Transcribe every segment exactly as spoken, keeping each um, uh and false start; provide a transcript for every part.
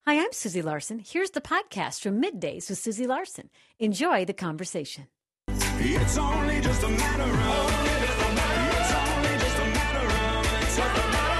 Hi, I'm Susie Larson. Here's the podcast from Middays with Susie Larson. Enjoy the conversation. It's only just a matter of, it's only just a matter of, it's a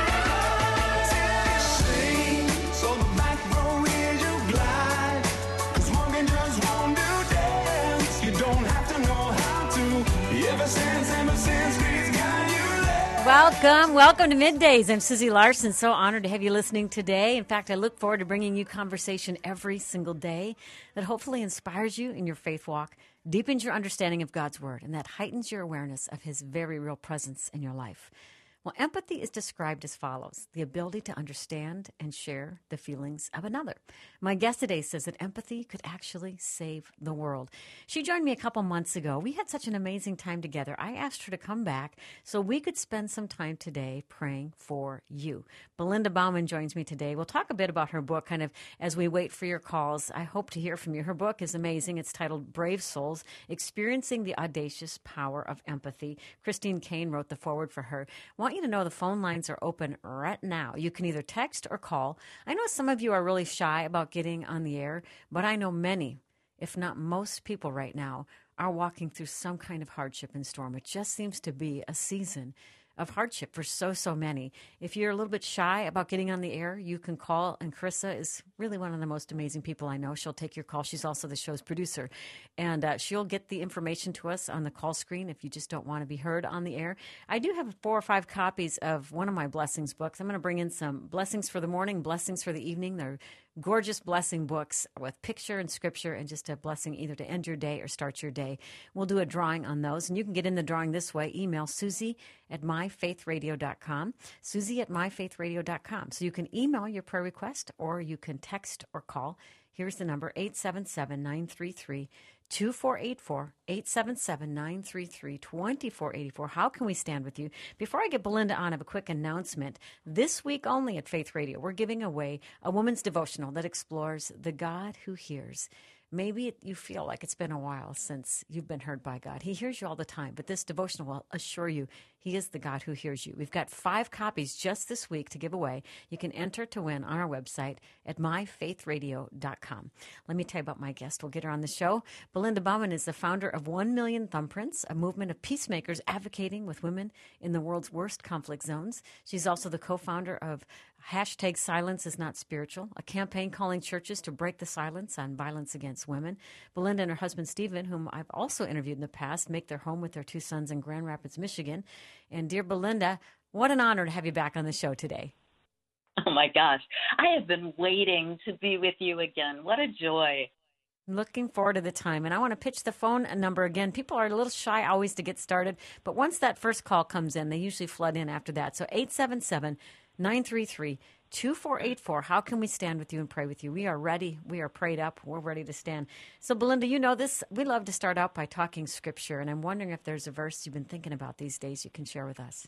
matter of, sing, so the back row is you glide, 'cause walking just won't do dance, you don't have to know how to, ever since, ever since we've got you there. Welcome, welcome to Middays. I'm Susie Larson. So honored to have you listening today. In fact, I look forward to bringing you conversation every single day that hopefully inspires you in your faith walk, deepens your understanding of God's Word, and that heightens your awareness of His very real presence in your life. Well, empathy is described as follows: the ability to understand and share the feelings of another. My guest today says that empathy could actually save the world. She joined me a couple months ago. We had such an amazing time together. I asked her to come back so we could spend some time today praying for you. Belinda Bauman joins me today. We'll talk a bit about her book kind of as we wait for your calls. I hope to hear from you. Her book is amazing. It's titled Brave Souls, Experiencing the Audacious Power of Empathy. Christine Kane wrote the foreword for her. I want you to know the phone lines are open right now. You can either text or call. I know some of you are really shy about getting on the air, but I know many, if not most people right now, are walking through some kind of hardship and storm. It just seems to be a season of hardship for so, so many. If you're a little bit shy about getting on the air, you can call, and Carissa is really one of the most amazing people I know. She'll take your call. She's also the show's producer, and uh, she'll get the information to us on the call screen if you just don't want to be heard on the air. I do have four or five copies of one of my blessings books. I'm going to bring in some blessings for the morning, blessings for the evening. They're gorgeous blessing books with picture and scripture and just a blessing either to end your day or start your day. We'll do a drawing on those, and you can get in the drawing this way. Email Susie at my faith radio dot com, Susie at my faith radio dot com. So you can email your prayer request or you can text or call. Here's the number, eight seven seven, nine three three, two four eight four, eight seven seven, nine three three, two four eight four. How can we stand with you? Before I get Belinda on, I have a quick announcement. This week only at Faith Radio, we're giving away a woman's devotional that explores the God who hears. Maybe it, you feel like it's been a while since you've been heard by God. He hears you all the time, but this devotional will assure you He is the God who hears you. We've got five copies just this week to give away. You can enter to win on our website at my faith radio dot com. Let me tell you about my guest. We'll get her on the show. Belinda Bauman is the founder of One Million Thumbprints, a movement of peacemakers advocating with women in the world's worst conflict zones. She's also the co-founder of Hashtag Silence is Not Spiritual, a campaign calling churches to break the silence on violence against women. Belinda and her husband, Stephen, whom I've also interviewed in the past, make their home with their two sons in Grand Rapids, Michigan. And dear Belinda, what an honor to have you back on the show today. Oh, my gosh. I have been waiting to be with you again. What a joy. Looking forward to the time. And I want to pitch the phone number again. People are a little shy always to get started, but once that first call comes in, they usually flood in after that. So eight seven seven, nine three three, two four eight four. How can we stand with you and pray with you? We are ready. We are prayed up. We're ready to stand. So, Belinda, you know this. We love to start out by talking scripture, and I'm wondering if there's a verse you've been thinking about these days you can share with us.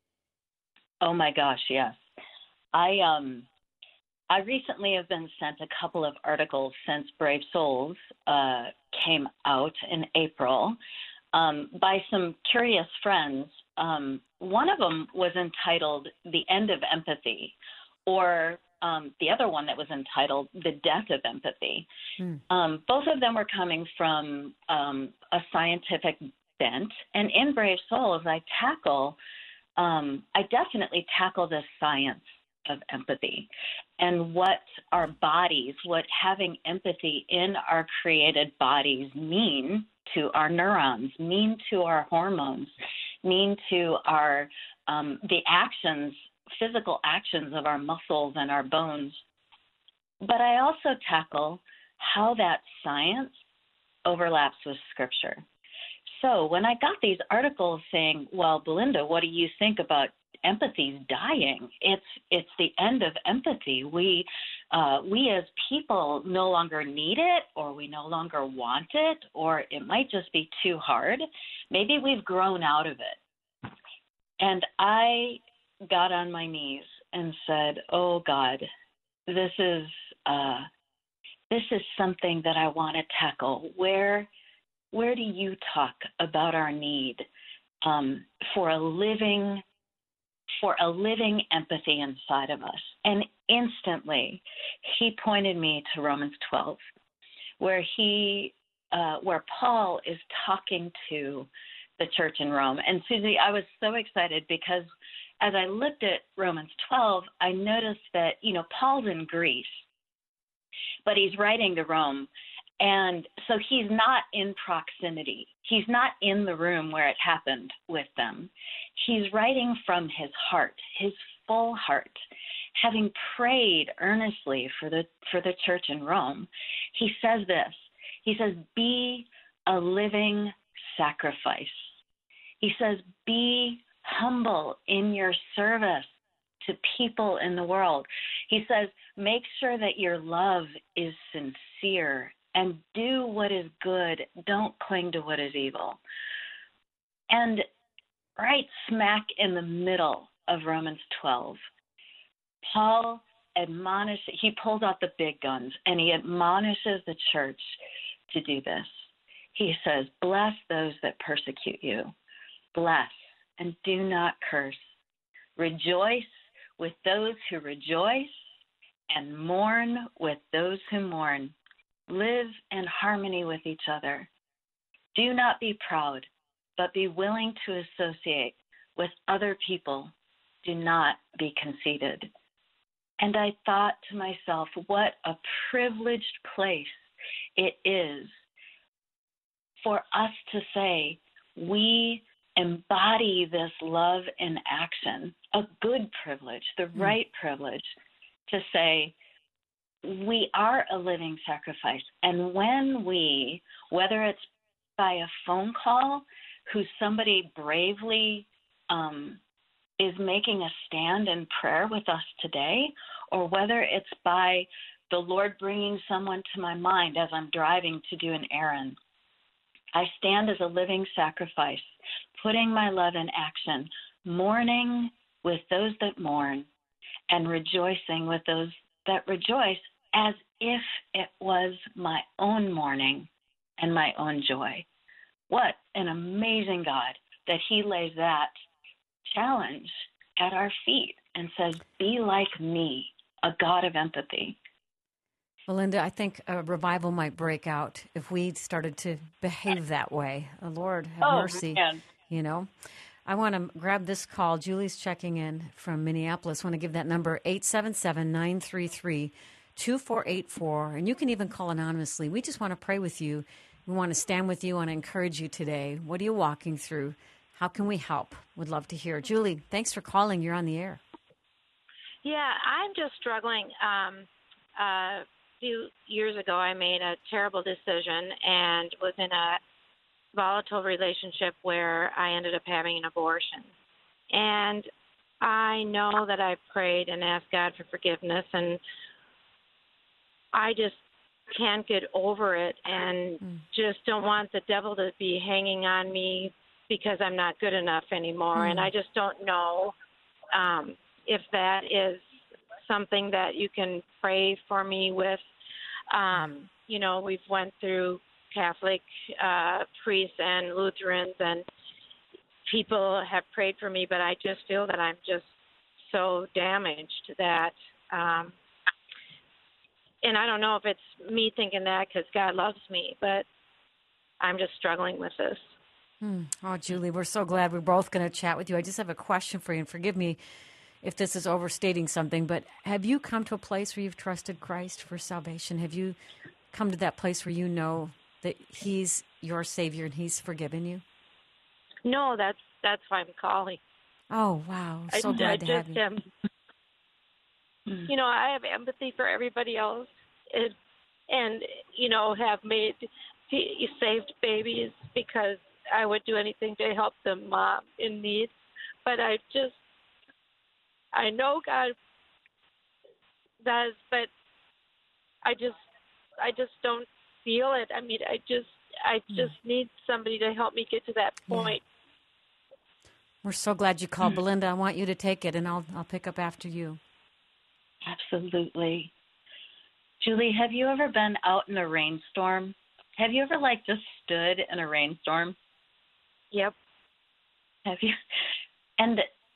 Oh, my gosh, yes. I um, I recently have been sent a couple of articles since Brave Souls uh, came out in April um, by some curious friends. Um, one of them was entitled The End of Empathy, or um, the other one that was entitled The Death of Empathy. Hmm. Um, both of them were coming from um, a scientific bent. And in Brave Souls, I tackle, um, I definitely tackle the science of empathy and what our bodies, what having empathy in our created bodies mean to our neurons, mean to our hormones, mean to our um, the actions, physical actions of our muscles and our bones. But I also tackle how that science overlaps with Scripture. So when I got these articles saying, well, Belinda, what do you think about empathy's dying? It's it's the end of empathy. We uh, we as people no longer need it, or we no longer want it, or it might just be too hard. Maybe we've grown out of it. And I got on my knees and said, oh, God, this is uh, this is something that I want to tackle. Where where do you talk about our need um, for a living for a living empathy inside of us. And instantly, he pointed me to Romans twelve, where he, uh, where Paul is talking to the church in Rome. And Susie, I was so excited because as I looked at Romans twelve, I noticed that, you know, Paul's in Greece, but he's writing to Rome. And so he's not in proximity. He's not in the room where it happened with them. He's writing from his heart, his full heart, having prayed earnestly for the for the church in Rome. He says this. He says, be a living sacrifice. He says, be humble in your service to people in the world. He says, make sure that your love is sincere and do what is good. Don't cling to what is evil. And right smack in the middle of Romans twelve, Paul admonishes, he pulls out the big guns and he admonishes the church to do this. He says, bless those that persecute you. Bless and do not curse. Rejoice with those who rejoice and mourn with those who mourn. Live in harmony with each other. Do not be proud, but be willing to associate with other people. Do not be conceited. And I thought to myself, what a privileged place it is for us to say, we embody this love in action, a good privilege, the mm. right privilege to say, we are a living sacrifice. And when we, whether it's by a phone call, who somebody bravely um, is making a stand in prayer with us today, or whether it's by the Lord bringing someone to my mind as I'm driving to do an errand, I stand as a living sacrifice, putting my love in action, mourning with those that mourn, and rejoicing with those that rejoice, as if it was my own mourning and my own joy. What an amazing God that he lays that challenge at our feet and says, be like me, a God of empathy. Well, Linda, I think a revival might break out if we started to behave that way. Oh, Lord, have oh, mercy. Man. You know, I want to grab this call. Julie's checking in from Minneapolis. I want to give that number, eight seven seven, nine three three, two four eight four. And you can even call anonymously. We just want to pray with you. We want to stand with you and encourage you today. What are you walking through? How can we help? Would love to hear. Julie, thanks for calling. You're on the air. Yeah, I'm just struggling. Um, uh, a few years ago, I made a terrible decision and was in a volatile relationship where I ended up having an abortion. And I know that I prayed and asked God for forgiveness, and I just can't get over it and mm. just don't want the devil to be hanging on me because I'm not good enough anymore. Mm. And I just don't know um, if that is something that you can pray for me with. Um, you know, we've went through Catholic uh, priests and Lutherans, and people have prayed for me, but I just feel that I'm just so damaged that, um, and I don't know if it's me thinking that because God loves me, but I'm just struggling with this. Hmm. Oh, Julie, we're so glad we're both going to chat with you. I just have a question for you, and forgive me if this is overstating something, but have you come to a place where you've trusted Christ for salvation? Have you come to that place where you know that he's your Savior and he's forgiven you? No, that's that's why I'm calling. Oh, wow. So I, glad I to just have you. am. You know, I have empathy for everybody else, and, and you know, have made saved babies because I would do anything to help them uh, in need. But I just, I know God does, but I just, I just don't feel it. I mean, I just, I just yeah. need somebody to help me get to that point. Yeah. We're so glad you called, Belinda. I want you to take it, and I'll, I'll pick up after you. Absolutely. Julie, have you ever been out in a rainstorm? Have you ever, like, just stood in a rainstorm? Yep. Have you? And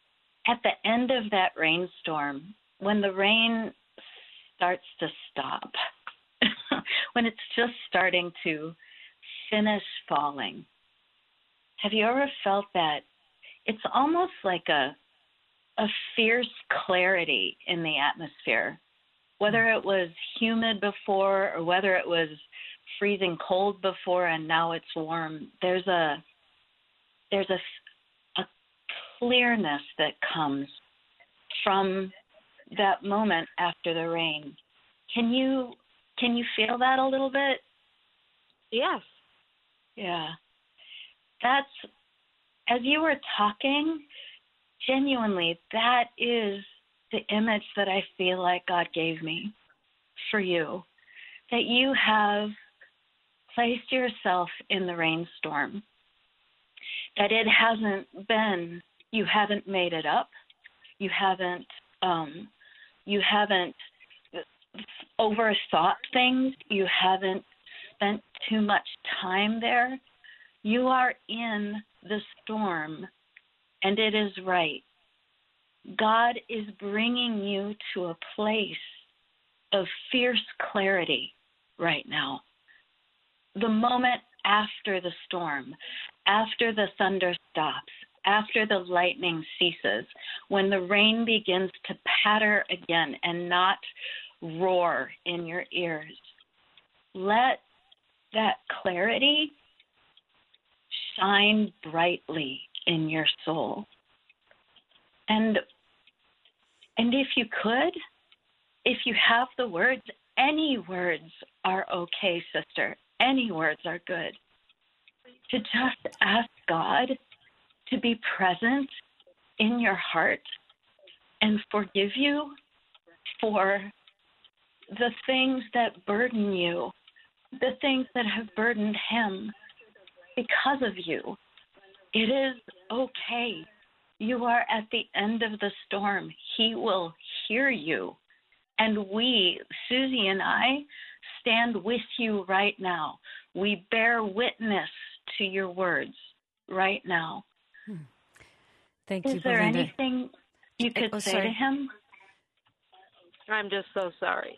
at the end of that rainstorm, when the rain starts to stop, when it's just starting to finish falling, have you ever felt that? It's almost like a a fierce clarity in the atmosphere, whether it was humid before or whether it was freezing cold before and now it's warm. There's a there's a, a clearness that comes from that moment after the rain. Can you can you feel that a little bit? Yes. Yeah. That's, as you were talking, genuinely, that is the image that I feel like God gave me for you, that you have placed yourself in the rainstorm, that it hasn't been, you haven't made it up, you haven't, um, you haven't overthought things, you haven't spent too much time there. You are in the storm, and it is right. God is bringing you to a place of fierce clarity right now. The moment after the storm, after the thunder stops, after the lightning ceases, when the rain begins to patter again and not roar in your ears, let that clarity shine brightly in your soul. And and if you could, if you have the words, any words are okay, sister. Any words are good. To just ask God to be present in your heart and forgive you for the things that burden you, the things that have burdened him because of you. It is okay. You are at the end of the storm. He will hear you. And we, Susie and I, stand with you right now. We bear witness to your words right now. Hmm. Thank is you, Is there Belinda. anything you could oh, say sorry. to him? I'm just so sorry.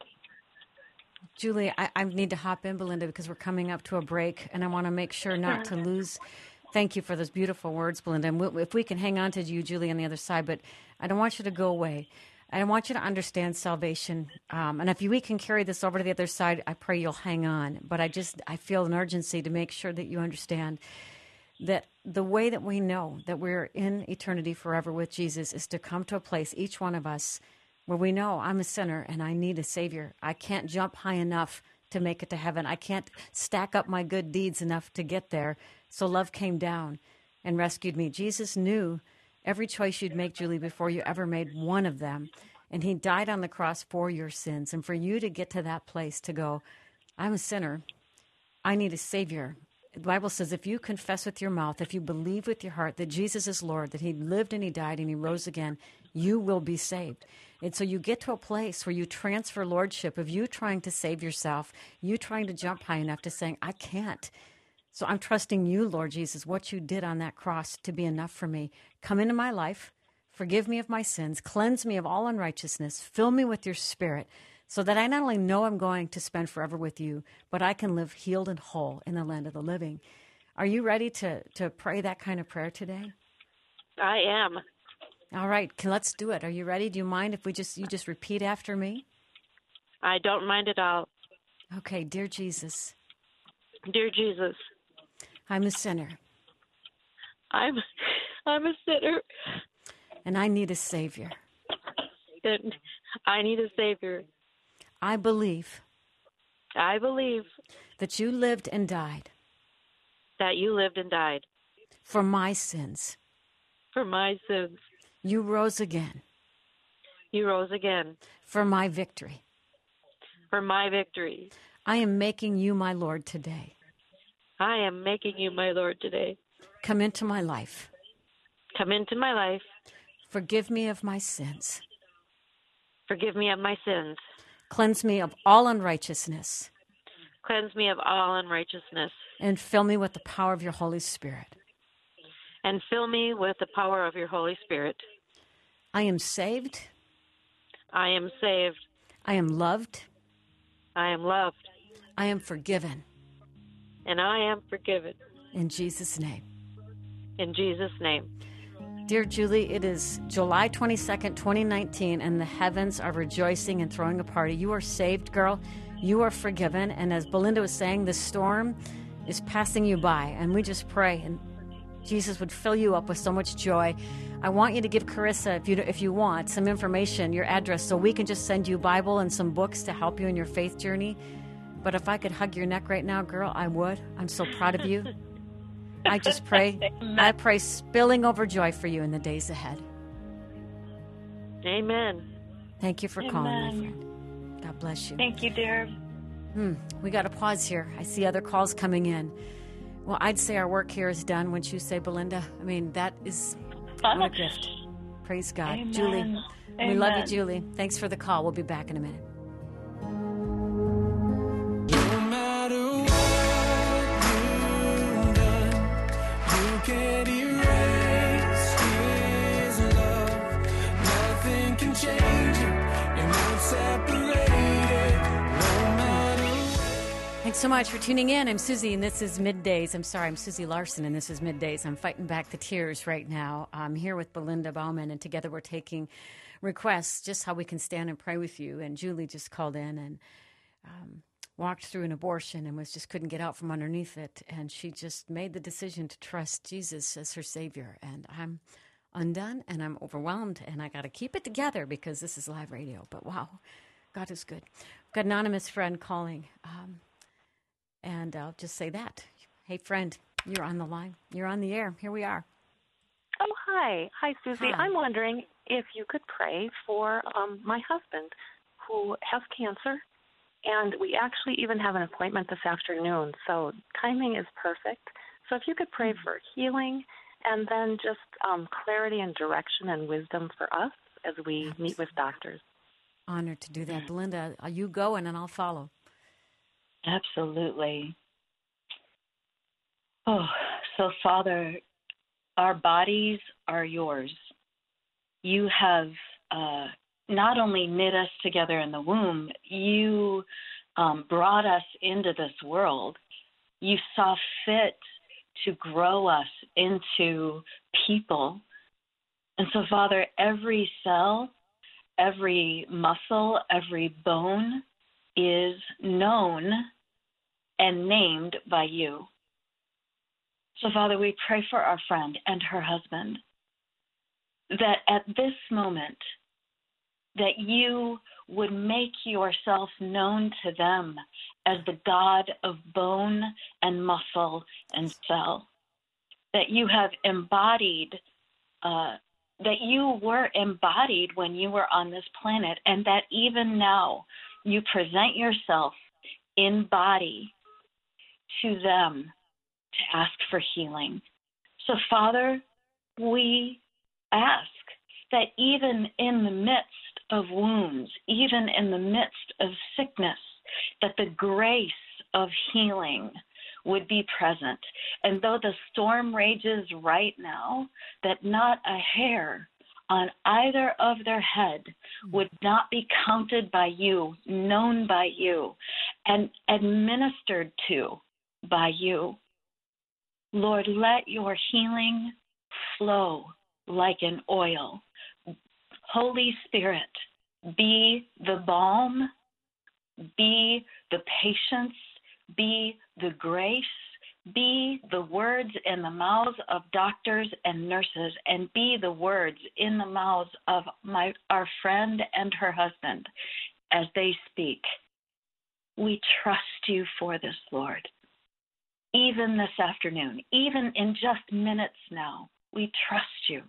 Julie, I, I need to hop in, Belinda, because we're coming up to a break, and I want to make sure not to lose. Thank you for those beautiful words, Belinda. And we'll, if we can hang on to you, Julie, on the other side, but I don't want you to go away. I want you to understand salvation. Um, and if we can carry this over to the other side, I pray you'll hang on. But I just, I feel an urgency to make sure that you understand that the way that we know that we're in eternity forever with Jesus is to come to a place, each one of us, where we know I'm a sinner and I need a Savior. I can't jump high enough to make it to heaven. I can't stack up my good deeds enough to get there. So love came down and rescued me. Jesus knew every choice you'd make, Julie, before you ever made one of them. And he died on the cross for your sins. And for you to get to that place to go, I'm a sinner. I need a Savior. The Bible says if you confess with your mouth, if you believe with your heart that Jesus is Lord, that he lived and he died and he rose again, you will be saved. And so you get to a place where you transfer lordship of you trying to save yourself, you trying to jump high enough to saying, I can't. So I'm trusting you, Lord Jesus, what you did on that cross to be enough for me. Come into my life, forgive me of my sins, cleanse me of all unrighteousness, fill me with your Spirit, so that I not only know I'm going to spend forever with you, but I can live healed and whole in the land of the living. Are you ready to, to pray that kind of prayer today? I am. All right, can, let's do it. Are you ready? Do you mind if we just you just repeat after me? I don't mind at all. Okay, dear Jesus. Dear Jesus. I'm a sinner. I'm I'm a sinner. And I need a Savior. And I need a Savior. I believe. I believe. That you lived and died. That you lived and died. For my sins. For my sins. You rose again. You rose again. For my victory. For my victory. I am making you my Lord today. I am making you my Lord today. Come into my life. Come into my life. Forgive me of my sins. Forgive me of my sins. Cleanse me of all unrighteousness. Cleanse me of all unrighteousness. And fill me with the power of your Holy Spirit. And fill me with the power of your Holy Spirit. I am saved. I am saved. I am loved. I am loved. I am forgiven. And I am forgiven. In Jesus' name. In Jesus' name. Dear Julie, it is July twenty-second, twenty nineteen, and the heavens are rejoicing and throwing a party. You are saved, girl. You are forgiven. And as Belinda was saying, the storm is passing you by. And we just pray, and Jesus would fill you up with so much joy. I want you to give Carissa, if you if you want, some information, your address, so we can just send you a Bible and some books to help you in your faith journey. But if I could hug your neck right now, girl, I would. I'm so proud of you. I just pray, I pray spilling over joy for you in the days ahead. Amen. Thank you for Amen. calling, my friend. God bless you. Thank you, dear. Hmm, we got to pause here. I see other calls coming in. Well, I'd say our work here is done. Wouldn't you say, Belinda? I mean, that is what a gift. Praise God. Amen. Julie, Amen. we love you, Julie. Thanks for the call. We'll be back in a minute. No matter what you've done, you can't erase his love. Nothing can change it. You're not separated. No matter what. Thanks so much for tuning in. I'm Susie, and this is Middays. I'm sorry, I'm Susie Larson, and this is Middays. I'm fighting back the tears right now. I'm here with Belinda Bauman, and together we're taking requests, just how we can stand and pray with you. And Julie just called in and um, walked through an abortion and was just couldn't get out from underneath it. And she just made the decision to trust Jesus as her Savior. And I'm undone, and I'm overwhelmed, and I got to keep it together because this is live radio. But wow, God is good. I've got an anonymous friend calling. Um, And I'll just say that. Hey, friend, you're on the line. You're on the air. Here we are. Oh, hi. Hi, Susie. Hi. I'm wondering if you could pray for um, my husband who has cancer, and we actually even have an appointment this afternoon, so timing is perfect. So if you could pray for healing and then just um, clarity and direction and wisdom for us as we meet with doctors. Honored to do that. Belinda, uh, you go and then I'll follow. Absolutely. Oh, so Father, our bodies are yours. You have uh, not only knit us together in the womb, you um, brought us into this world. You saw fit to grow us into people. And so, Father, every cell, every muscle, every bone is known and named by you. So, Father, we pray for our friend and her husband, that at this moment, that you would make yourself known to them as the God of bone and muscle and cell, that you have embodied, uh, that you were embodied when you were on this planet, and that even now you present yourself in body to them to ask for healing. So, Father, we ask that even in the midst of wounds, even in the midst of sickness, that the grace of healing would be present. And though the storm rages right now, that not a hair on either of their head would not be counted by you, known by you, and administered to by you. Lord, let your healing flow like an oil. Holy Spirit, be the balm, be the patience, be the grace, be the words in the mouths of doctors and nurses, and be the words in the mouths of my our friend and her husband as they speak. We trust you for this, Lord. Even this afternoon, even in just minutes now, we trust you.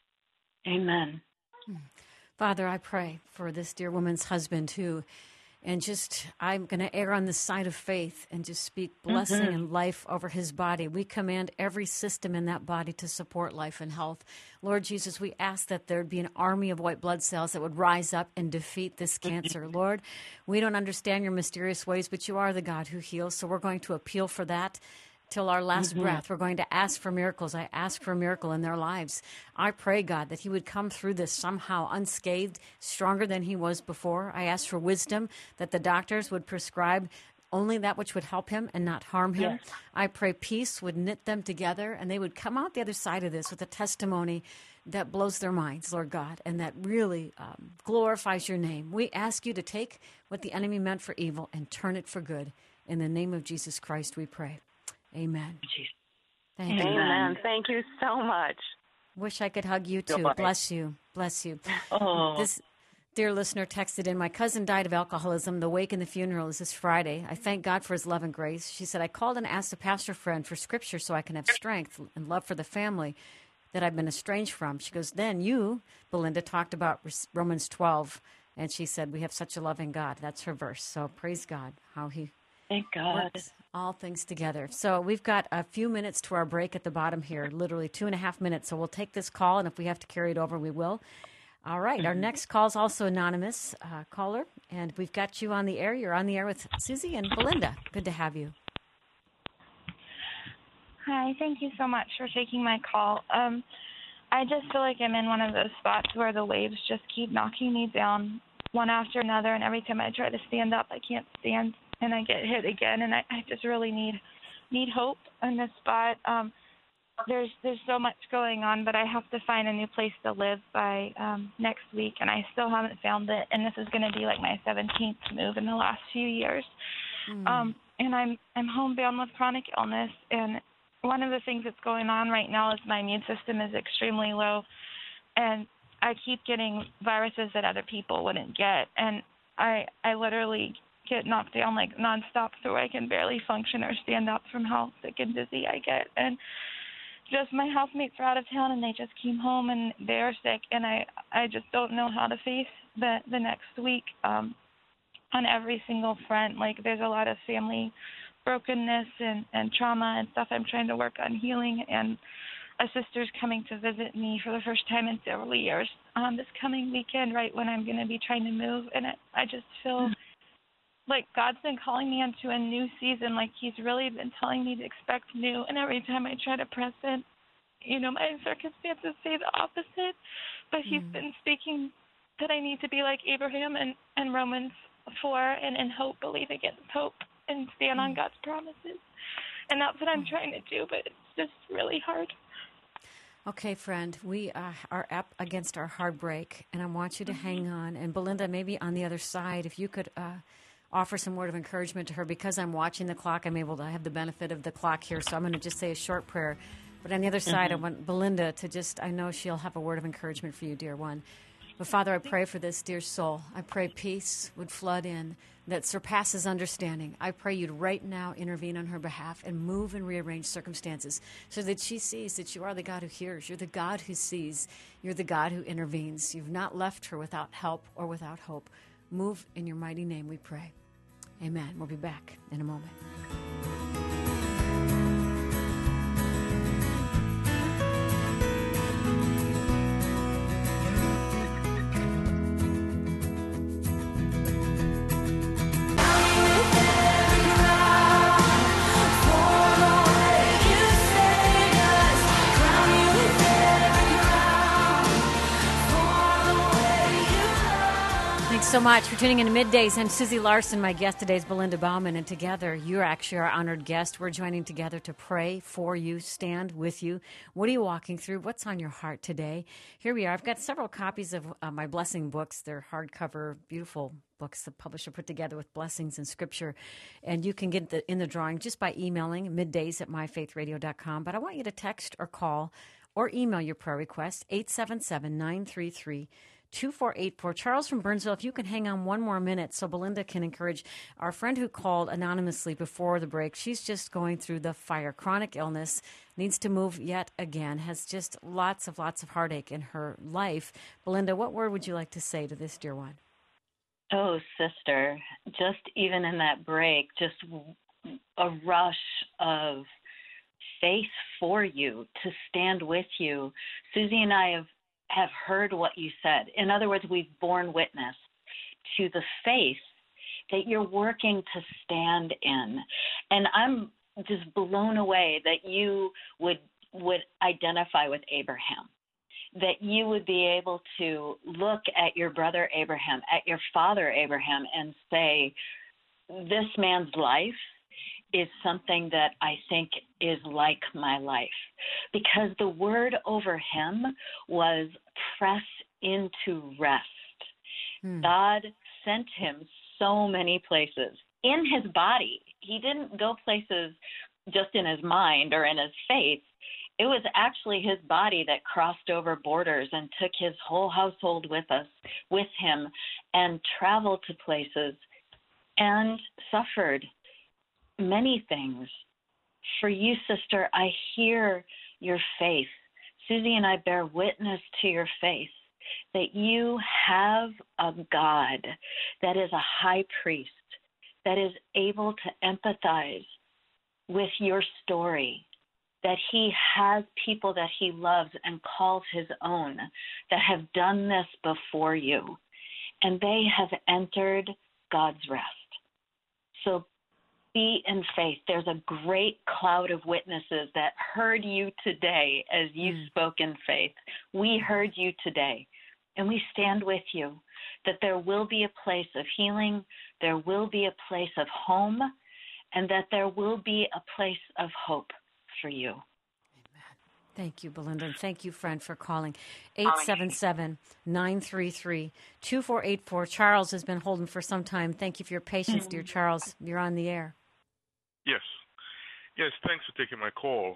Amen. Father, I pray for this dear woman's husband who, and just, I'm going to err on the side of faith and just speak blessing Mm-hmm. and life over his body. We command every system in that body to support life and health. Lord Jesus, we ask that there'd be an army of white blood cells that would rise up and defeat this cancer. Lord, we don't understand your mysterious ways, but you are the God who heals, so we're going to appeal for that. till our last Mhm. breath. We're going to ask for miracles. I ask for a miracle in their lives. I pray, God, that he would come through this somehow unscathed, stronger than he was before. I ask for wisdom, that the doctors would prescribe only that which would help him and not harm him. Yes. I pray peace would knit them together, and they would come out the other side of this with a testimony that blows their minds, Lord God, and that really um, glorifies your name. We ask you to take what the enemy meant for evil and turn it for good. In the name of Jesus Christ, we pray. Amen. Jesus. Thank you. Amen. Thank you so much. Wish I could hug you too. Goodbye. Bless you. Bless you. Oh, This dear listener texted in, my cousin died of alcoholism. The wake and the funeral is this Friday. I thank God for his love and grace. She said, I called and asked a pastor friend for scripture so I can have strength and love for the family that I've been estranged from. She goes, then you, Belinda, talked about Romans twelve. And she said, we have such a loving God. That's her verse. So praise God, how he thank God. works all things together. So we've got a few minutes to our break at the bottom here, literally two and a half minutes. So we'll take this call, and if we have to carry it over, we will. All right. Our next call is also anonymous uh, caller, and we've got you on the air. You're on the air with Susie and Belinda. Good to have you. Hi, thank you so much for taking my call. Um, I just feel like I'm in one of those spots where the waves just keep knocking me down one after another, and every time I try to stand up, I can't stand, and I get hit again, and I, I just really need need hope in this spot. Um, there's there's so much going on, but I have to find a new place to live by um, next week, and I still haven't found it, and this is going to be like my seventeenth move in the last few years. Mm. Um, and I'm I'm homebound with chronic illness, and one of the things that's going on right now is my immune system is extremely low, and I keep getting viruses that other people wouldn't get, and I I literally get knocked down like nonstop, so I can barely function or stand up from how sick and dizzy I get. And just my housemates are out of town, and they just came home and they're sick, and I I just don't know how to face the the next week um, on every single front. Like there's a lot of family brokenness and and trauma and stuff I'm trying to work on healing, and a sister's coming to visit me for the first time in several years um, this coming weekend, right when I'm going to be trying to move. And I, I just feel like God's been calling me into a new season. Like he's really been telling me to expect new. And every time I try to press it, you know, my circumstances say the opposite. But he's Mm. been speaking that I need to be like Abraham and, and Romans four, and in hope, believe against hope, and stand on God's promises. And that's what I'm trying to do, but it's just really hard. Okay, friend, we uh, are up against our hard break, and I want you to hang on. And Belinda, maybe on the other side, if you could uh, offer some word of encouragement to her. Because I'm watching the clock, I'm able to have the benefit of the clock here, so I'm going to just say a short prayer. But on the other side, I want Belinda to just, I know she'll have a word of encouragement for you, dear one. But Father, I pray for this dear soul. I pray peace would flood in that surpasses understanding. I pray you'd right now intervene on her behalf and move and rearrange circumstances so that she sees that you are the God who hears. You're the God who sees. You're the God who intervenes. You've not left her without help or without hope. Move in your mighty name, we pray. Amen. We'll be back in a moment. Thanks so much for tuning in to Middays. I'm Susie Larson. My guest today is Belinda Bauman, and together, you're actually our honored guest. We're joining together to pray for you, stand with you. What are you walking through? What's on your heart today? Here we are. I've got several copies of uh, my blessing books. They're hardcover, beautiful books the publisher put together with blessings and scripture. And you can get the, in the drawing just by emailing middays at my faith radio dot com. But I want you to text or call or email your prayer request, eight seven seven, nine three three, two four eight four. Charles from Burnsville, if you can hang on one more minute so Belinda can encourage our friend who called anonymously before the break. She's just going through the fire. Chronic illness, needs to move yet again, has just lots of, lots of heartache in her life. Belinda, what word would you like to say to this dear one? Oh, sister, just even in that break, just a rush of faith for you, to stand with you. Susie and I have have heard what you said. In other words, we've borne witness to the faith that you're working to stand in. And I'm just blown away that you would would identify with Abraham, that you would be able to look at your brother Abraham, at your father Abraham, and say, this man's life is something that I think is like my life. Because the word over him was press into rest. Hmm. God sent him so many places in his body. He didn't go places just in his mind or in his faith. It was actually his body that crossed over borders and took his whole household with us, with him, and traveled to places and suffered many things. For you, sister, I hear your faith. Susie and I bear witness to your faith, that you have a God that is a high priest, that is able to empathize with your story, that he has people that he loves and calls his own that have done this before you, and they have entered God's rest. So be in faith. There's a great cloud of witnesses that heard you today as you mm. spoke in faith. We heard you today, and we stand with you, that there will be a place of healing, there will be a place of home, and that there will be a place of hope for you. Amen. Thank you, Belinda. And thank you, friend, for calling. eight seven seven, nine three three, two four eight four. Charles has been holding for some time. Thank you for your patience, dear Charles. You're on the air. Yes. Yes, thanks for taking my call.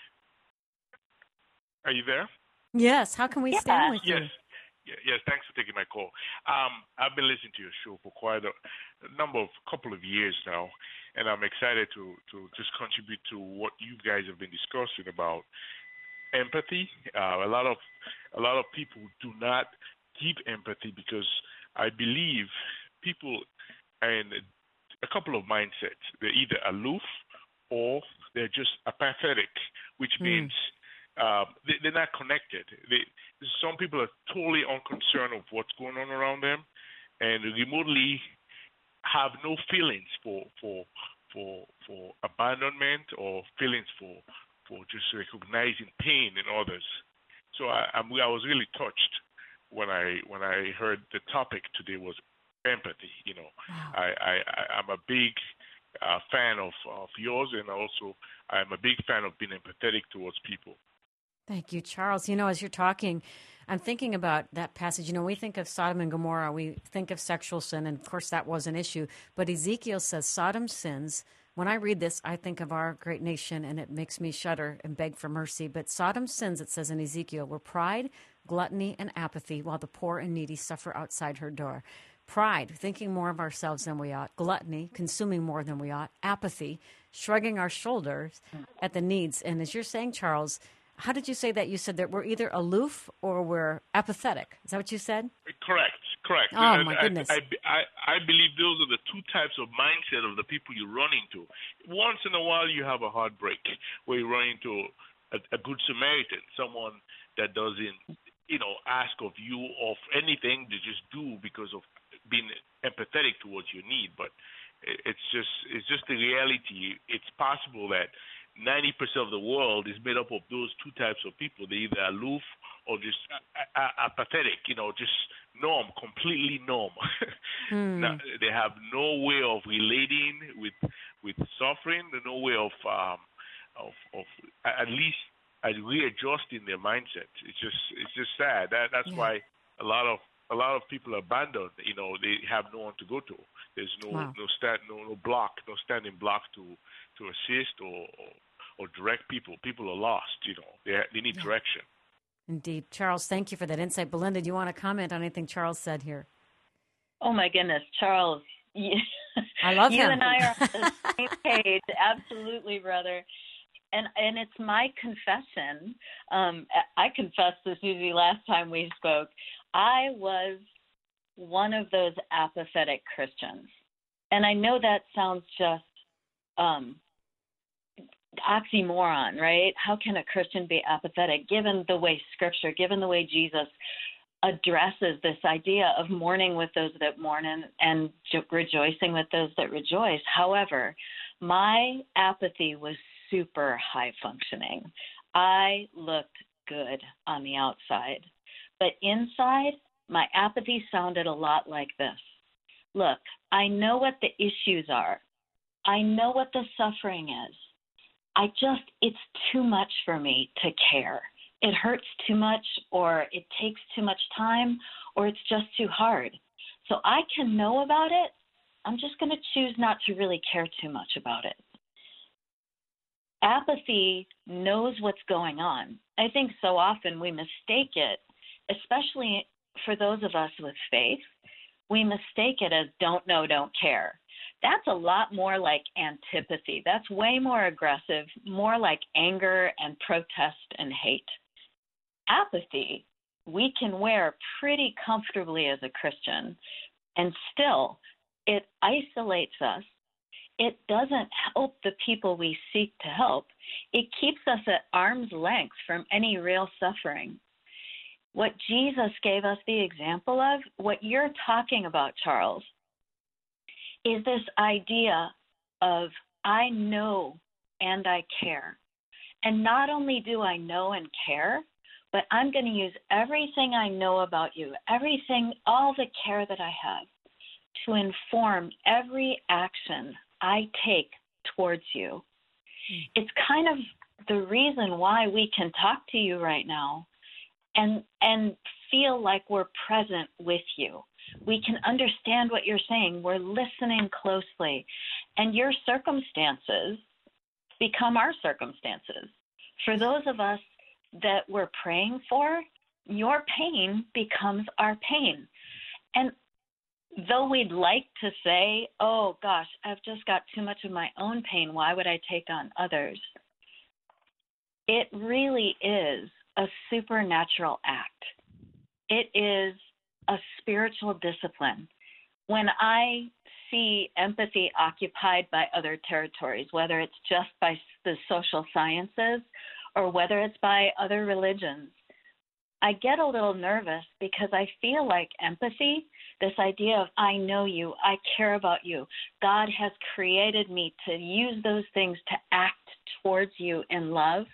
Are you there? Yes. How can we yeah. stand with yes. you? Yes, thanks for taking my call. Um, I've been listening to your show for quite a, a number of couple of years now, and I'm excited to, to just contribute to what you guys have been discussing about empathy. Uh, a lot of a lot of people do not keep empathy because I believe people are in a couple of mindsets. They're either aloof or they're just apathetic, which mm. means uh, they, they're not connected. They, some people are totally unconcerned of what's going on around them, and remotely have no feelings for for for for abandonment or feelings for for just recognizing pain in others. So I, I'm, I was really touched when I when I heard the topic today was empathy. You know, wow. I, I I'm a big uh, fan of of yours, and also I'm a big fan of being empathetic towards people. Thank you, Charles. You know, as you're talking, I'm thinking about that passage. You know, we think of Sodom and Gomorrah, we think of sexual sin, and of course that was an issue. But Ezekiel says Sodom's sins. When I read this, I think of our great nation, and it makes me shudder and beg for mercy. But Sodom's sins, it says in Ezekiel, were pride, gluttony, and apathy, while the poor and needy suffer outside her door. Pride, thinking more of ourselves than we ought. Gluttony, consuming more than we ought. Apathy, shrugging our shoulders at the needs. And as you're saying, Charles, how did you say that? You said that we're either aloof or we're apathetic. Is that what you said? Correct, correct. Oh, and my I, goodness. I, I, I believe those are the two types of mindset of the people you run into. Once in a while, you have a heartbreak where you run into a, a good Samaritan, someone that doesn't, you know, ask of you of anything, to just do because of being empathetic towards your need. But it's just it's just the reality. It's possible that ninety percent of the world is made up of those two types of people. They're either aloof or just apathetic, you know, just numb, completely numb. Hmm. Now, they have no way of relating with with suffering, no way of um, of, of at least readjusting their mindset. It's just it's just sad. That that's yeah. why a lot of a lot of people are abandoned. You know, they have no one to go to. There's no wow. no stand no no block, no standing block to to assist or, or or direct people. People are lost. You know, they they need yeah. direction. Indeed, Charles. Thank you for that insight. Belinda, do you want to comment on anything Charles said here? Oh my goodness, Charles! You, I love you him. and I are on the same page. Absolutely, brother. And and it's my confession. Um, I confessed to Susie last time we spoke. I was one of those apathetic Christians. And I know that sounds just um, oxymoron, right? How can a Christian be apathetic given the way Scripture, given the way Jesus addresses this idea of mourning with those that mourn and, and rejoicing with those that rejoice? However, my apathy was super high functioning. I looked good on the outside, but inside, my apathy sounded a lot like this. Look, I know what the issues are. I know what the suffering is. I just, it's too much for me to care. It hurts too much, or it takes too much time, or it's just too hard. So I can know about it. I'm just going to choose not to really care too much about it. Apathy knows what's going on. I think so often we mistake it, especially for those of us with faith, we mistake it as don't know, don't care. That's a lot more like antipathy. That's way more aggressive, more like anger and protest and hate. Apathy, we can wear pretty comfortably as a Christian, and still it isolates us. It doesn't help the people we seek to help. It keeps us at arm's length from any real suffering. What Jesus gave us the example of, what you're talking about, Charles, is this idea of I know and I care. And not only do I know and care, but I'm going to use everything I know about you, everything, all the care that I have, to inform every action I take towards you. Mm. It's kind of the reason why we can talk to you right now and and feel like we're present with you. We can understand what you're saying. We're listening closely. And your circumstances become our circumstances. For those of us that we're praying for, your pain becomes our pain. And though we'd like to say, oh, gosh, I've just got too much of my own pain, why would I take on others? It really is a supernatural act. It is a spiritual discipline. When I see empathy occupied by other territories, whether it's just by the social sciences or whether it's by other religions, I get a little nervous because I feel like empathy, this idea of I know you, I care about you, God has created me to use those things to act towards you in love,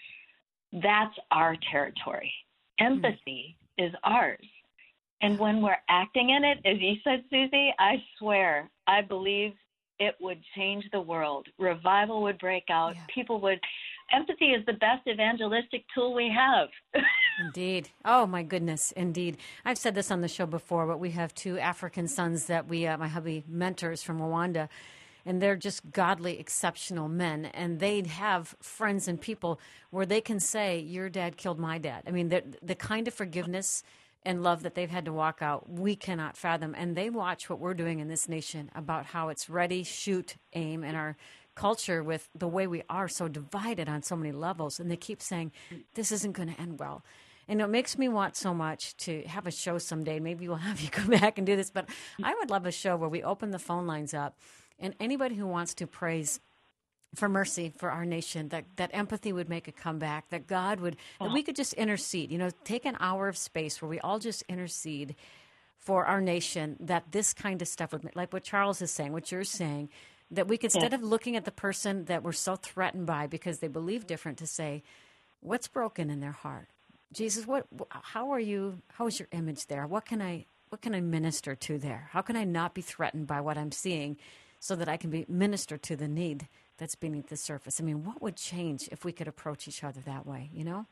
that's our territory. Empathy mm-hmm. is ours. And when we're acting in it, as you said, Susie, I swear, I believe it would change the world. Revival would break out. Yeah. People would, empathy is the best evangelistic tool we have. Indeed. Oh, my goodness. Indeed. I've said this on the show before, but we have two African sons that we, uh, my hubby mentors from Rwanda, and they're just godly, exceptional men. And they have friends and people where they can say, your dad killed my dad. I mean, the, the kind of forgiveness and love that they've had to walk out, we cannot fathom. And they watch what we're doing in this nation about how it's ready, shoot, aim, and our culture with the way we are so divided on so many levels. And they keep saying, this isn't going to end well. And it makes me want so much to have a show someday. Maybe we'll have you come back and do this. But I would love a show where we open the phone lines up and anybody who wants to praise for mercy for our nation, that, that empathy would make a comeback, that God would, that we could just intercede, you know, take an hour of space where we all just intercede for our nation, that this kind of stuff would, like what Charles is saying, what you're saying, that we could, instead yeah. of looking at the person that we're so threatened by because they believe different, to say, what's broken in their heart? Jesus, what, how are you, how is your image there? What can I, what can I minister to there? How can I not be threatened by what I'm seeing so that I can be minister to the need that's beneath the surface? I mean, what would change if we could approach each other that way, you know?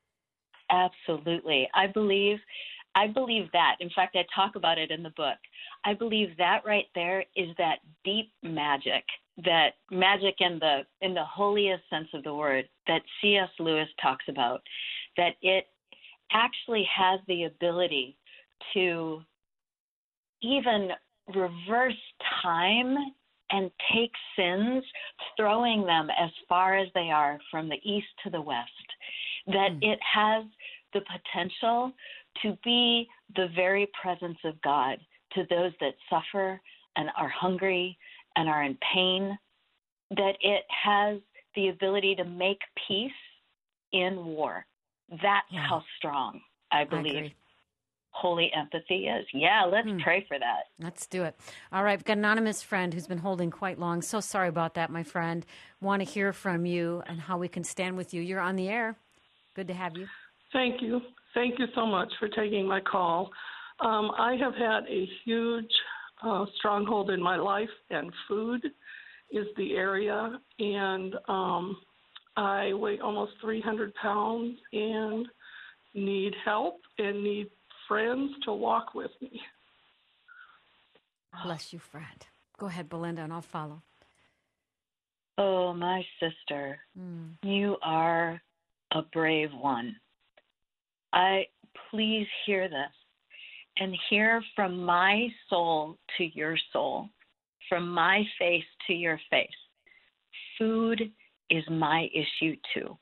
Absolutely. I believe I believe that. In fact, I talk about it in the book. I believe that right there is that deep magic, that magic in the in the holiest sense of the word that C S Lewis talks about, that it actually has the ability to even reverse time and take sins, throwing them as far as they are from the east to the west, that mm. it has the potential to be the very presence of God to those that suffer and are hungry and are in pain, that it has the ability to make peace in war. That's yeah. how strong I believe I holy empathy is. Yeah, let's Hmm. pray for that. Let's do it. All right, we've got an anonymous friend who's been holding quite long. So sorry about that, my friend. Want to hear from you and how we can stand with you. You're on the air. Good to have you. Thank you. Thank you so much for taking my call. Um, I have had a huge uh, stronghold in my life, and food is the area. And um, I weigh almost three hundred pounds and need help and need friends to walk with me. Bless you, friend. Go ahead, Belinda, and I'll follow. Oh, my sister, Mm. you are a brave one. I please hear this and hear from my soul to your soul, from my face to your face. Food is my issue too.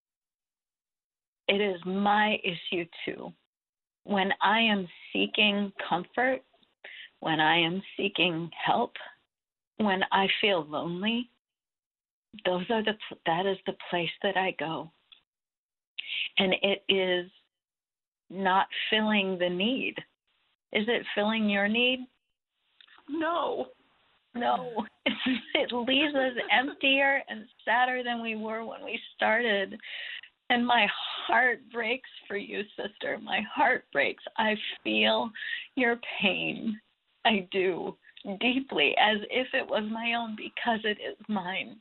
It is my issue too. When I am seeking comfort, when I am seeking help, when I feel lonely, those are the that is the place that I go. And it is not filling the need. Is it filling your need? No. No. It leaves us emptier and sadder than we were when we started. And my heart breaks for you, sister. My heart breaks. I feel your pain. I do, deeply, as if it was my own, because it is mine.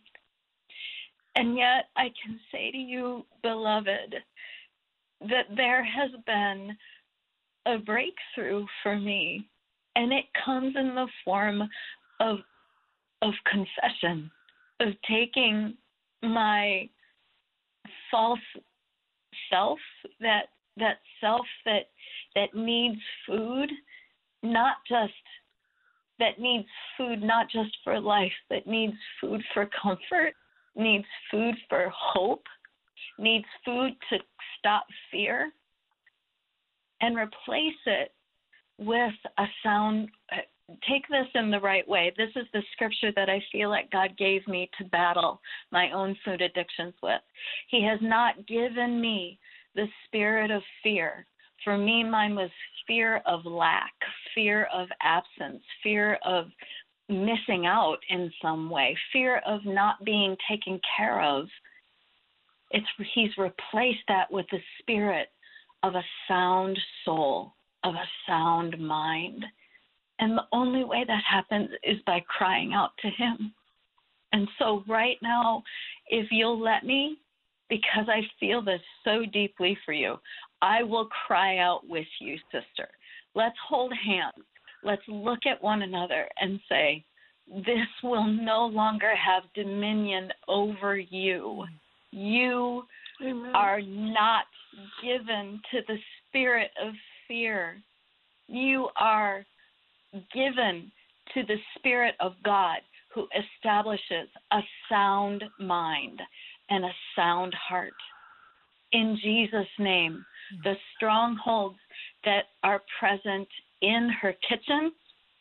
And yet I can say to you, beloved, that there has been a breakthrough for me, and it comes in the form of of confession, of taking my false self, that that self that that needs food, not just that needs food not just for life, but needs food for comfort, needs food for hope, needs food to stop fear, and replace it with a sound. Take this in the right way. This is the scripture that I feel like God gave me to battle my own food addictions with. He has not given me the spirit of fear. For me, mine was fear of lack, fear of absence, fear of missing out in some way, fear of not being taken care of. It's he's replaced that with the spirit of a sound soul, of a sound mind. And the only way that happens is by crying out to him. And so right now, if you'll let me, because I feel this so deeply for you, I will cry out with you, sister. Let's hold hands. Let's look at one another and say, this will no longer have dominion over you. You Amen. are not given to the spirit of fear. You are given to the Spirit of God, who establishes a sound mind and a sound heart. In Jesus' name, the strongholds that are present in her kitchen,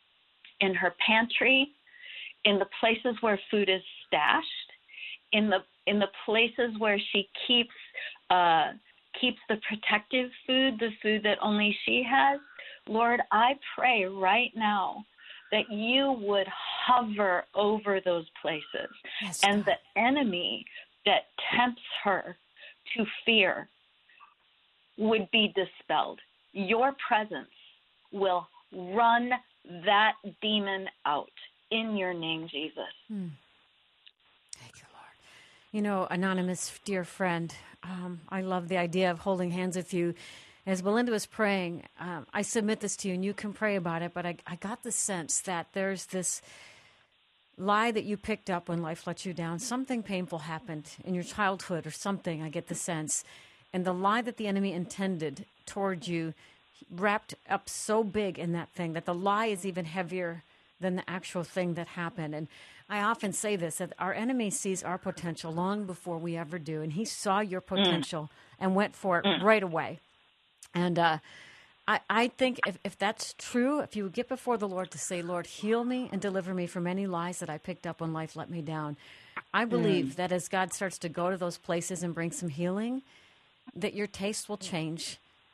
in her pantry, in the places where food is stashed, in the in the places where she keeps uh, keeps the protective food, the food that only she has, Lord, I pray right now that you would hover over those places, Yes, and God. the enemy that tempts her to fear would be dispelled. Your presence will run that demon out in your name, Jesus. Hmm. Thank you, Lord. You know, anonymous dear friend, um, I love the idea of holding hands with you. As Belinda was praying, um, I submit this to you, and you can pray about it, but I, I got the sense that there's this lie that you picked up when life let you down. Something painful happened in your childhood or something, I get the sense. And the lie that the enemy intended toward you wrapped up so big in that thing that the lie is even heavier than the actual thing that happened. And I often say this, that our enemy sees our potential long before we ever do. And he saw your potential mm. and went for it mm. right away. And uh, I, I think if, if that's true, if you would get before the Lord to say, Lord, heal me and deliver me from any lies that I picked up when life let me down, I believe mm. that as God starts to go to those places and bring some healing, that your taste will change.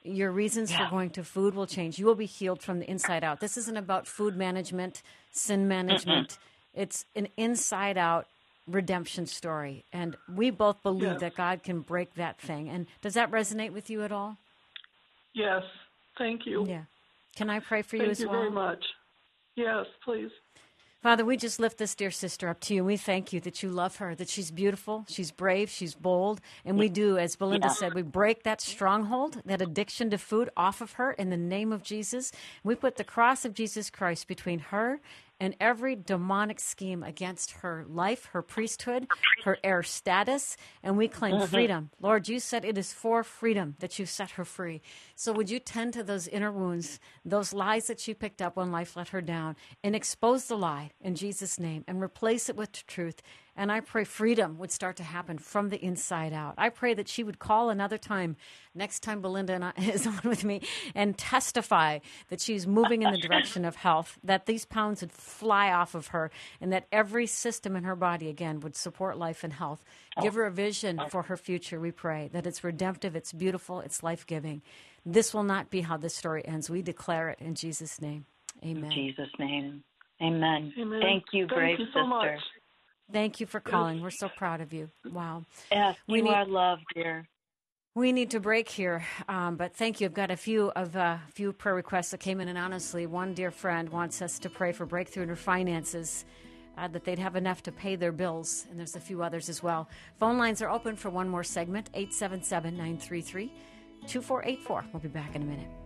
Your reasons Yeah. for going to food will change. You will be healed from the inside out. This isn't about food management, sin management. Mm-mm. It's an inside out redemption story. And we both believe Yes. that God can break that thing. And does that resonate with you at all? Yes. Thank you. Yeah. Can I pray for you Thank as you well? very much. Yes, please. Father, we just lift this dear sister up to you. We thank you that you love her, that she's beautiful, she's brave, she's bold. And we do, as Belinda Yeah. said, we break that stronghold, that addiction to food off of her in the name of Jesus. We put the cross of Jesus Christ between her and every demonic scheme against her life, her priesthood, her heir status, and we claim Mhm. freedom. Lord, you said it is for freedom that you set her free. So would you tend to those inner wounds, those lies that she picked up when life let her down, and expose the lie in Jesus' name and replace it with the truth. And I pray freedom would start to happen from the inside out. I pray that she would call another time, next time Belinda and I, is on with me, and testify that she's moving in the direction of health, that these pounds would fly off of her, and that every system in her body, again, would support life and health. Give her a vision for her future, we pray, that it's redemptive, it's beautiful, it's life-giving. This will not be how this story ends. We declare it in Jesus' name. Amen. In Jesus' name. Amen. Amen. Thank you, Thank brave you sister. so much. Thank you for calling. We're so proud of you. Wow. Yes, We you need- are loved, dear. We need to break here, um, but thank you. I've got a few of uh, few prayer requests that came in, and honestly, one dear friend wants us to pray for breakthrough in her finances, uh, that they'd have enough to pay their bills, and there's a few others as well. Phone lines are open for one more segment, eight seven seven, nine three three, two four eight four. We'll be back in a minute.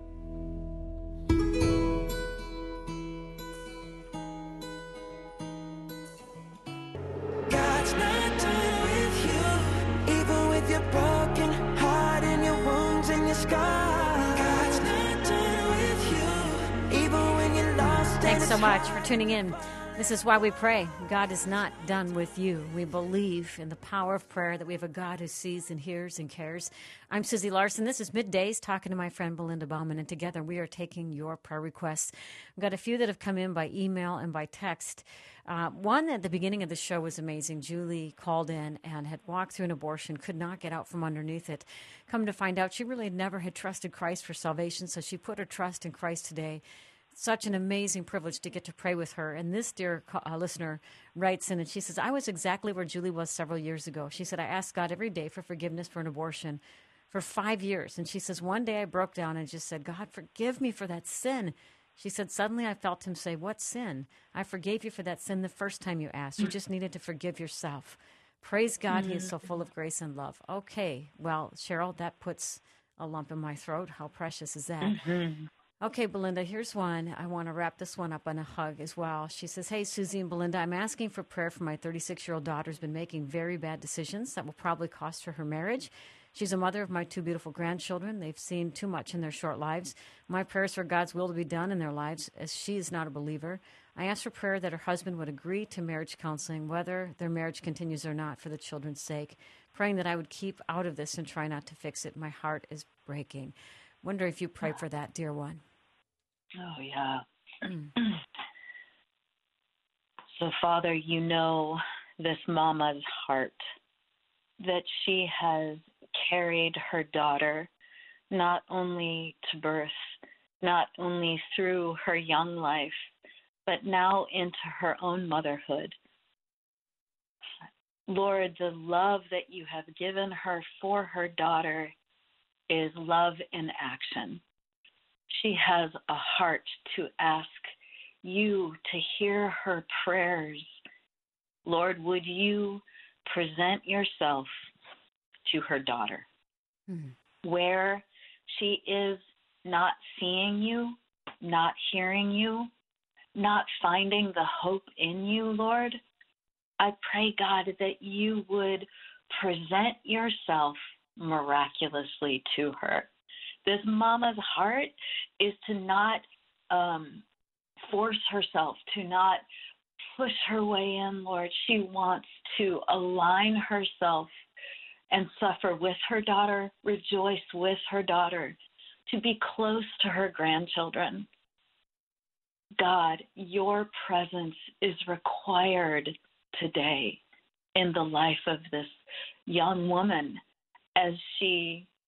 God's not done with you, even with your broken heart and your wounds and your scars. God's not done with you, even when you're lost. and Thanks so it's much hard. for tuning in. This is why we pray. God is not done with you. We believe in the power of prayer, that we have a God who sees and hears and cares. I'm Susie Larson. This is Middays, talking to my friend Belinda Bauman, and together we are taking your prayer requests. We've got a few that have come in by email and by text. Uh, one at the beginning of the show was amazing. Julie called in and had walked through an abortion, could not get out from underneath it. Come to find out, she really never had trusted Christ for salvation, so she put her trust in Christ today. Such an amazing privilege to get to pray with her. And this dear uh, listener writes in, and she says, I was exactly where Julie was several years ago. She said, I asked God every day for forgiveness for an abortion for five years. And she says, one day I broke down and just said, God, forgive me for that sin. She said, suddenly I felt him say, what sin? I forgave you for that sin the first time you asked. You just needed to forgive yourself. Praise God, he is so full of grace and love. Okay, well, Cheryl, that puts a lump in my throat. How precious is that? Mm-hmm. Okay, Belinda, here's one. I want to wrap this one up on a hug as well. She says, hey, Susie and Belinda, I'm asking for prayer for my thirty-six-year-old daughter who's been making very bad decisions that will probably cost her her marriage. She's a mother of my two beautiful grandchildren. They've seen too much in their short lives. My prayers for God's will to be done in their lives, as she is not a believer. I ask for prayer that her husband would agree to marriage counseling, whether their marriage continues or not, for the children's sake. Praying that I would keep out of this and try not to fix it. My heart is breaking. Wonder if you pray for that, dear one. Oh, yeah. So, Father, you know this mama's heart, that she has carried her daughter not only to birth, not only through her young life, but now into her own motherhood. Lord, the love that you have given her for her daughter is love in action. She has a heart to ask you to hear her prayers. Lord, would you present yourself to her daughter Mm-hmm. where she is not seeing you, not hearing you, not finding the hope in you, Lord? I pray, God, that you would present yourself miraculously to her. This mama's heart is to not um, force herself, to not push her way in, Lord. She wants to align herself and suffer with her daughter, rejoice with her daughter, to be close to her grandchildren. God, your presence is required today in the life of this young woman as she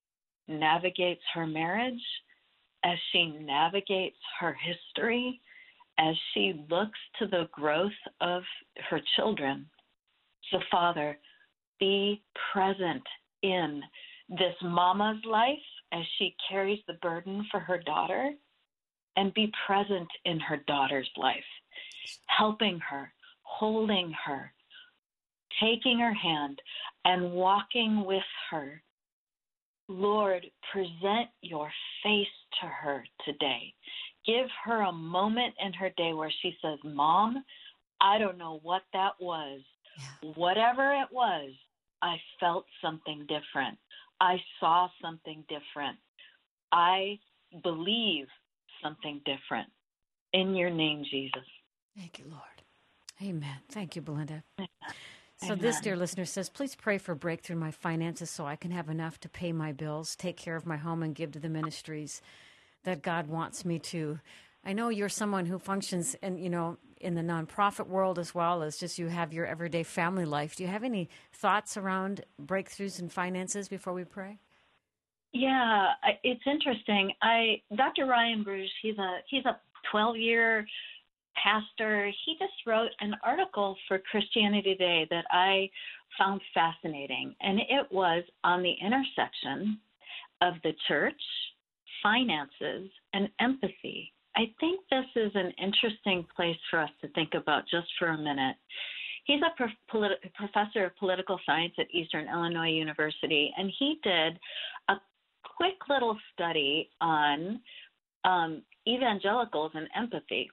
navigates her marriage, as she navigates her history, as she looks to the growth of her children. So, Father, be present in this mama's life as she carries the burden for her daughter, and be present in her daughter's life, helping her, holding her, taking her hand, and walking with her. Lord, present your face to her today. Give her a moment in her day where she says, Mom, I don't know what that was. Yeah. Whatever it was, I felt something different. I saw something different. I believe something different. In your name, Jesus. Thank you, Lord. Amen. Thank you, Belinda. Amen. So Amen. This dear listener says, please pray for breakthrough in my finances so I can have enough to pay my bills, take care of my home, and give to the ministries that God wants me to. I know you're someone who functions in, you know, in the nonprofit world as well as just you have your everyday family life. Do you have any thoughts around breakthroughs in finances before we pray? Yeah, it's interesting. I Doctor Ryan Bruce, he's a he's a twelve-year pastor. He just wrote an article for Christianity Today that I found fascinating, and it was on the intersection of the church, finances, and empathy. I think this is an interesting place for us to think about just for a minute. He's a prof- politi- professor of political science at Eastern Illinois University, and he did a quick little study on um, evangelicals and empathy.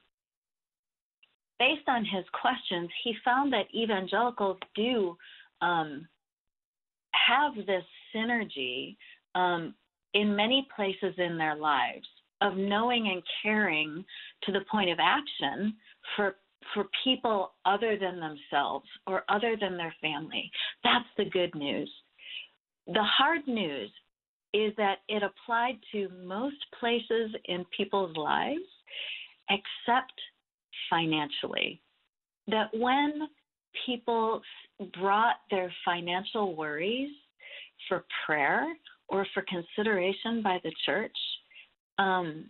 Based on his questions, he found that evangelicals do um, have this synergy um, in many places in their lives of knowing and caring to the point of action for for people other than themselves or other than their family. That's the good news. The hard news is that it applied to most places in people's lives except financially. That when people brought their financial worries for prayer or for consideration by the church, um,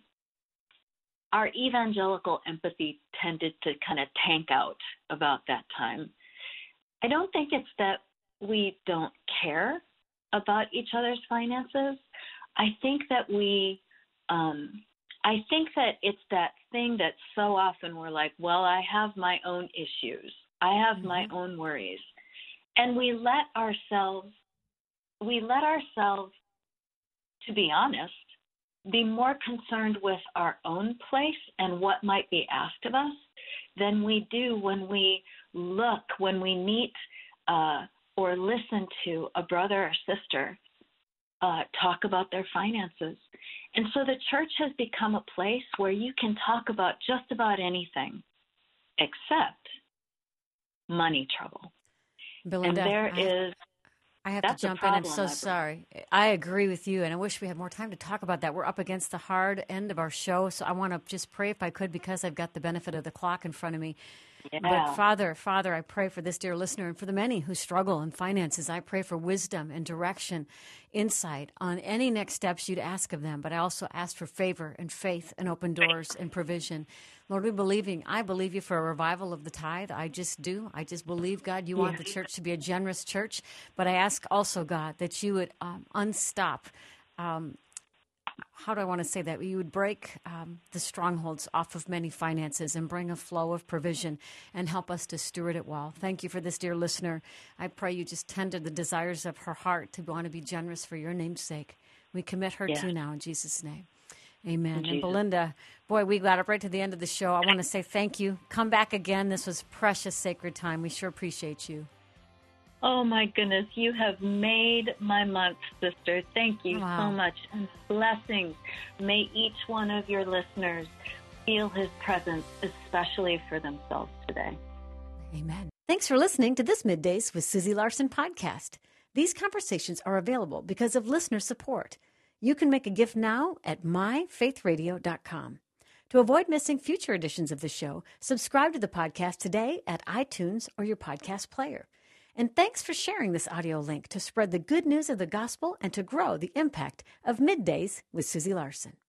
our evangelical empathy tended to kind of tank out about that time. I don't think it's that we don't care about each other's finances. I think that we, um, I think that it's that thing that so often we're like, well, I have my own issues. I have mm-hmm. my own worries. And we let ourselves, we let ourselves, to be honest, be more concerned with our own place and what might be asked of us than we do when we look, when we meet uh, or listen to a brother or sister uh, talk about their finances. And so the church has become a place where you can talk about just about anything except money trouble. Belinda, and there I, is... I have That's to jump problem, in. I'm so I sorry. I agree with you, and I wish we had more time to talk about that. We're up against the hard end of our show, so I want to just pray if I could because I've got the benefit of the clock in front of me. Yeah. But Father, Father, I pray for this dear listener and for the many who struggle in finances. I pray for wisdom and direction, insight on any next steps you'd ask of them. But I also ask for favor and faith and open doors and provision. Lord, we believing, I believe you for a revival of the tithe. I just do. I just believe, God, you want the church to be a generous church. But I ask also, God, that you would um, unstop um, how do I want to say that? You would break um, the strongholds off of many finances and bring a flow of provision and help us to steward it well. Thank you for this dear listener. I pray you just tend to the desires of her heart to want to be generous for your name's sake. We commit her yes. to you now in Jesus' name. Amen. In and Belinda, boy, we got up right to the end of the show. I want to say thank you. Come back again. This was precious, sacred time. We sure appreciate you. Oh, my goodness. You have made my month, sister. Thank you wow. so much. And blessings. May each one of your listeners feel his presence, especially for themselves today. Amen. Thanks for listening to this Middays with Susie Larson podcast. These conversations are available because of listener support. You can make a gift now at my faith radio dot com. To avoid missing future editions of the show, subscribe to the podcast today at iTunes or your podcast player. And thanks for sharing this audio link to spread the good news of the gospel and to grow the impact of Middays with Susie Larson.